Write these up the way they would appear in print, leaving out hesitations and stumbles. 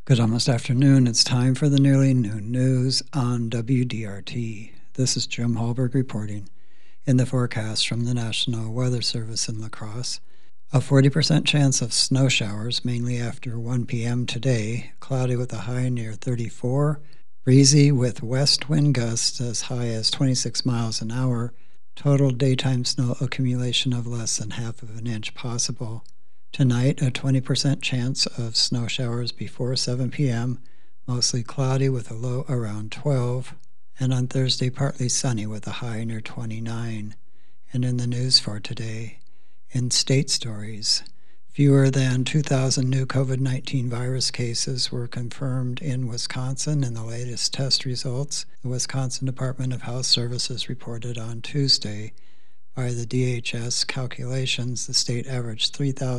Good almost afternoon. It's time for the nearly noon news on WDRT. This is Jim Hallberg reporting. In the forecast from the National Weather Service in La Crosse, a 40% chance of snow showers, mainly after 1 p.m. today, cloudy with a high near 34, breezy with west wind gusts as high as 26 miles an hour, total daytime snow accumulation of less than half of an inch possible. Tonight, a 20% chance of snow showers before 7 p.m., mostly cloudy with a low around 12, and on Thursday, partly sunny with a high near 29. And in the news for today, in state stories, fewer than 2,000 new COVID-19 virus cases were confirmed in Wisconsin in the latest test results, the Wisconsin Department of Health Services reported on Tuesday. By the DHS calculations, the state averaged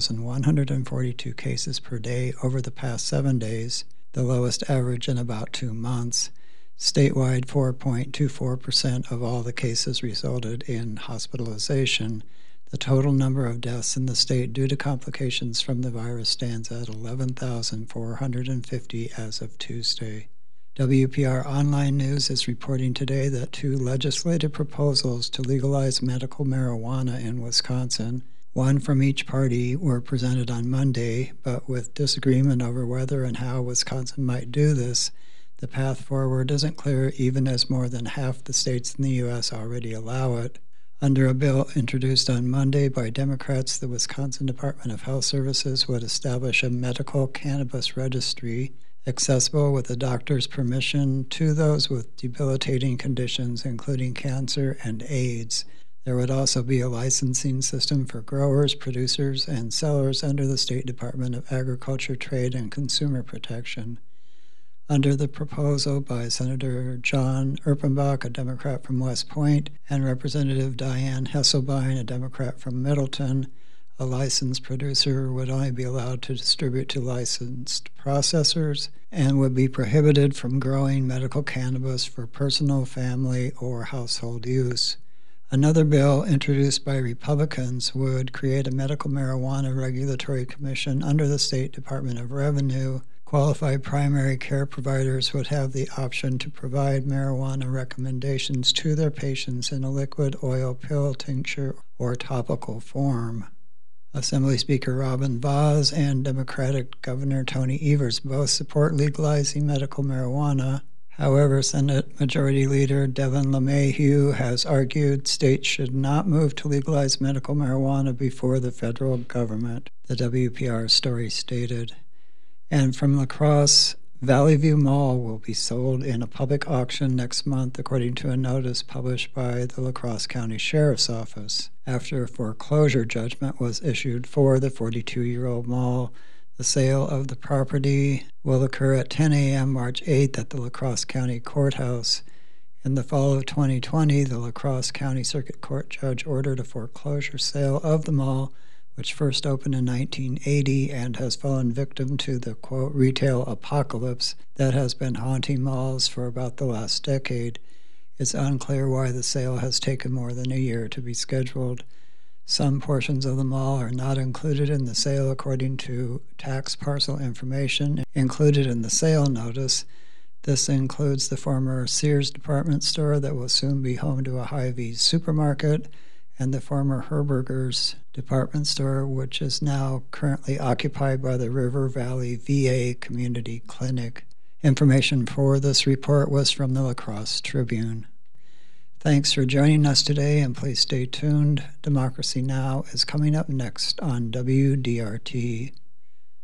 3,142 cases per day over the past 7 days, the lowest average in about 2 months. Statewide, 4.24% of all the cases resulted in hospitalization. The total number of deaths in the state due to complications from the virus stands at 11,450 as of Tuesday. WPR Online News is reporting today that 2 legislative proposals to legalize medical marijuana in Wisconsin, one from each party, were presented on Monday, but with disagreement over whether and how Wisconsin might do this, the path forward isn't clear even as more than half the states in the U.S. already allow it. Under a bill introduced on Monday by Democrats, the Wisconsin Department of Health Services would establish a medical cannabis registry accessible with a doctor's permission to those with debilitating conditions, including cancer and AIDS. There would also be a licensing system for growers, producers, and sellers under the State Department of Agriculture, Trade, and Consumer Protection. Under the proposal by Senator John Erpenbach, a Democrat from West Point, and Representative Diane Hesselbein, a Democrat from Middleton, a licensed producer would only be allowed to distribute to licensed processors and would be prohibited from growing medical cannabis for personal, family, or household use. Another bill introduced by Republicans would create a medical marijuana regulatory commission under the State Department of Revenue. Qualified primary care providers would have the option to provide marijuana recommendations to their patients in a liquid, oil, pill, tincture, or topical form. Assembly Speaker Robin Vaz and Democratic Governor Tony Evers both support legalizing medical marijuana. However, Senate Majority Leader Devin LeMahieu has argued states should not move to legalize medical marijuana before the federal government, the WPR story stated. And from La Crosse, Valley View Mall will be sold in a public auction next month, according to a notice published by the La Crosse County Sheriff's Office. After a foreclosure judgment was issued for the 42-year-old mall, the sale of the property will occur at 10 a.m. March 8th at the La Crosse County Courthouse. In the fall of 2020, the La Crosse County Circuit Court judge ordered a foreclosure sale of the mall, which first opened in 1980 and has fallen victim to the, quote, retail apocalypse that has been haunting malls for about the last decade. It's unclear why the sale has taken more than a year to be scheduled. Some portions of the mall are not included in the sale according to tax parcel information included in the sale notice. This includes the former Sears department store that will soon be home to a Hy-Vee supermarket, and the former Herberger's department store, which is now currently occupied by the River Valley VA Community Clinic. Information for this report was from the La Crosse Tribune. Thanks for joining us today, and please stay tuned. Democracy Now! Is coming up next on WDRT.